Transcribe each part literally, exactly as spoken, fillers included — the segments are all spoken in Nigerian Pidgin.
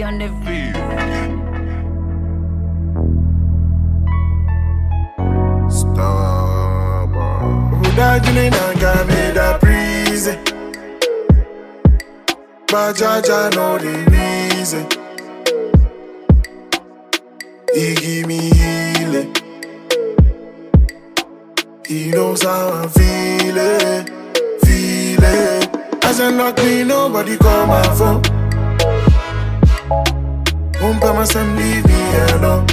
on the beat. Stop. Udajuni nanga me da breeze. Bajaja know the reason. He give me healing. He knows how I'm feeling, feeling. As I knock me, nobody call my phone. Won't by myself, leave me alone.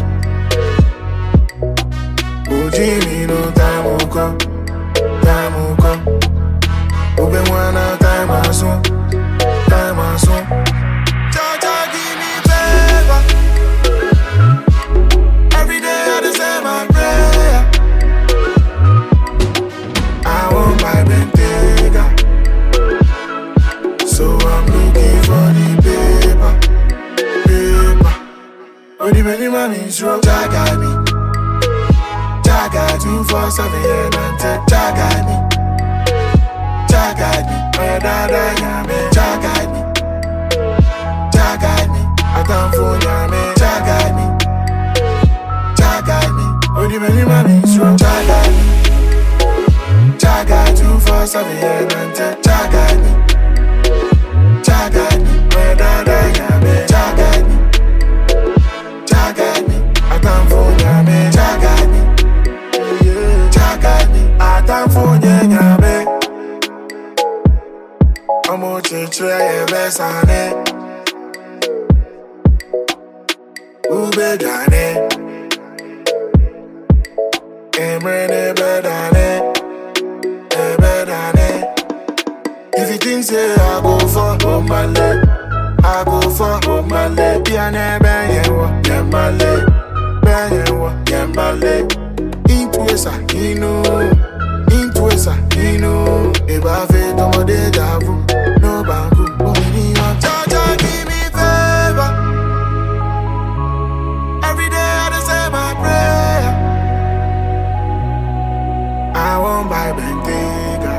Oh, Jimmy, no time will come, time will come. Oh, ben wanna time my soon, time my soon. Jaja, give me favor. Every day I just say my prayer. I want my Bentayga, so I'm looking for the paper, paper. Oh, the many money's wrong. Jaga me, Jaga two four seven yeah, and take Jaga me, Jaga me, my dada yame, Jaga me, Jaga me, I can't phone yame, Jaga me, Jaga me. Oh, the many money's wrong. Jaga me, Jaga two four seven yeah, and take Jaga me, Jaga me, my dada yame, Jaga me, Jaga me, I can't phone yame, Jaga me, Jaga me, I can't phone yame. I'm on to try your best on it. Ube dane, Emre bedane, bedane. If you think say I go for oh my leg, I go for oh my leg. Piane benyewa, yemale, benyewa, yemale. Intuesa, inu, intuesa, inu. Eba fe tomo deja vu, no banku, omini wa. Jaja give me favor. Every day I just say my prayer. I won't buy Bentayga,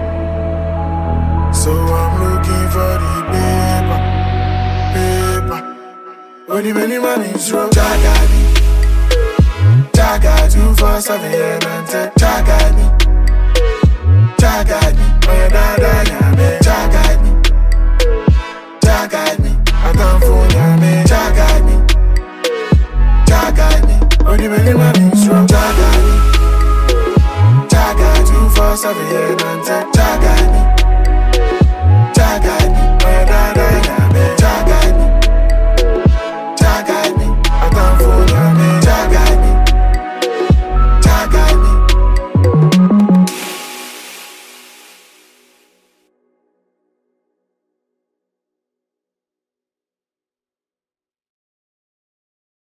so I'm looking for the paper, paper. Oh, the many money's wrong. Jaga me, Jaga two four seven yeah, and take Jaga me, Jaga me, my dada yame, Jaga me, Jaga me, I can't phone yame, Jaga me, Jaga me. Oh, the many money's wrong. Jaga me, Jaga two four seven yeah, and take